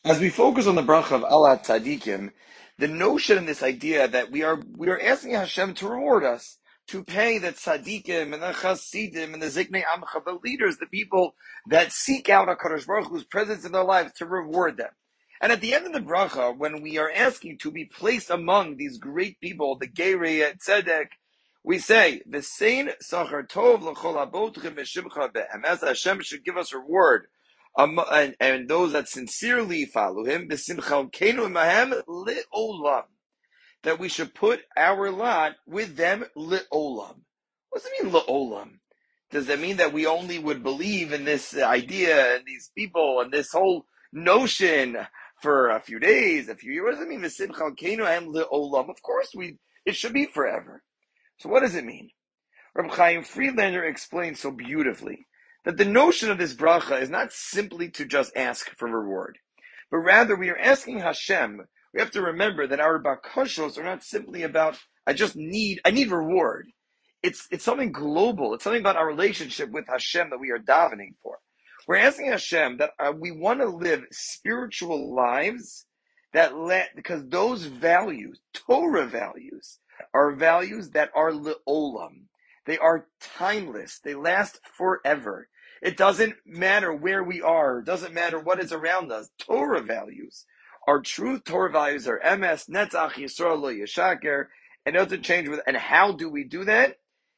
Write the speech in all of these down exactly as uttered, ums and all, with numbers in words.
As we focus on the bracha of Ala Tzadikim, the notion and this idea that we are we are asking Hashem to reward us, to pay the tzaddikim and the chasidim and the ziknei amcha, the leaders, the people that seek out HaKadosh Baruch Hu's presence in their lives, to reward them. And at the end of the bracha, when we are asking to be placed among these great people, the Geirei Tzedek, we say, V'sein sachar tov l'chol abotchem b'shimcha be'emes, Hashem should give us reward. Um, and, and those that sincerely follow him, that we should put our lot with them li'olam. What does it mean li'olam? Does that mean that we only would believe in this idea and these people and this whole notion for a few days, a few years? What does it mean? Li'olam? Of course, we it should be forever. So what does it mean? Reb Chaim Friedlander explains so beautifully that the notion of this bracha is not simply to just ask for reward, but rather we are asking Hashem. We have to remember that our bakashos are not simply about, I just need, I need reward. It's, it's something global. It's something about our relationship with Hashem that we are davening for. We're asking Hashem that uh, we want to live spiritual lives that let, because those values, Torah values, are values that are le'olam. They are timeless. They last forever. It doesn't matter where we are. It doesn't matter what is around us. Torah values are truth. Torah values are emes, netzach, yisrael, lo yishaker, and it doesn't change with. And how do we do that?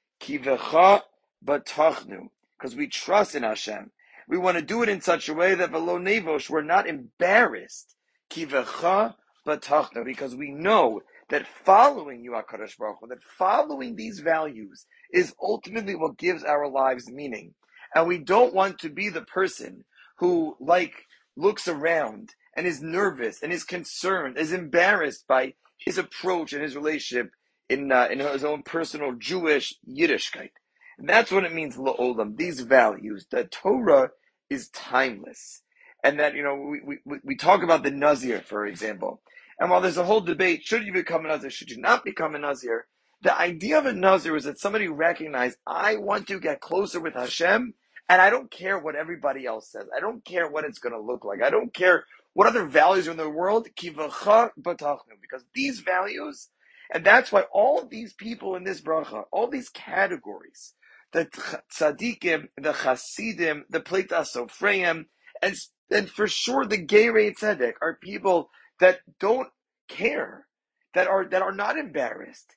Kivecha batachnu, because we trust in Hashem. We want to do it in such a way that v'lo nevosh, we're not embarrassed. Kivecha batachnu, because we know that following you, HaKadosh Baruch Hu, that following these values is ultimately what gives our lives meaning. And we don't want to be the person who, like, looks around and is nervous and is concerned, is embarrassed by his approach and his relationship in uh, in his own personal Jewish Yiddishkeit. And that's what it means, la'olam, these values, that Torah is timeless. And that, you know, we, we, we talk about the Nazir, for example. And while there's a whole debate, should you become a Nazir, should you not become a Nazir? The idea of a Nazir is that somebody recognized, I want to get closer with Hashem, and I don't care what everybody else says. I don't care what it's going to look like. I don't care what other values are in the world. Kivacha batachnu, because these values, and that's why all these people in this bracha, all these categories, the tzaddikim, the chasidim, the pleit sofreim, and, and for sure the Geirei Tzedek are people that don't care, that are that are not embarrassed.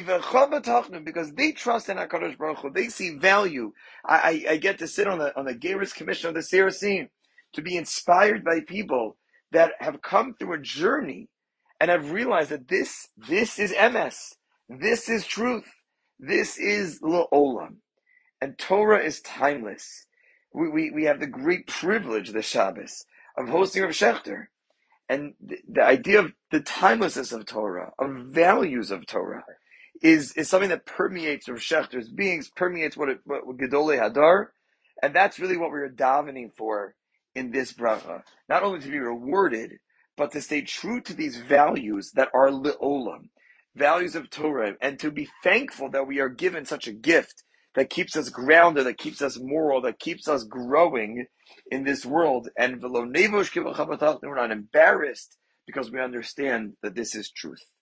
Because they trust in HaKadosh Baruch Hu. They see value. I, I, I get to sit on the on the Geirus Commission of the Serasim to be inspired by people that have come through a journey and have realized that this this is M S. This is truth. This is La'olam. And Torah is timeless. We, we, we have the great privilege, the Shabbos, of hosting Rav Shechter. And the, the idea of the timelessness of Torah, of values of Torah, is, is something that permeates Rav Shechter's beings, permeates what, it, what, what Gedolei Hadar, and that's really what we're davening for in this bracha. Not only to be rewarded, but to stay true to these values that are le'olam, values of Torah, and to be thankful that we are given such a gift that keeps us grounded, that keeps us moral, that keeps us growing in this world. And v'lo nevosh kivacha batachnu, we're not embarrassed because we understand that this is truth.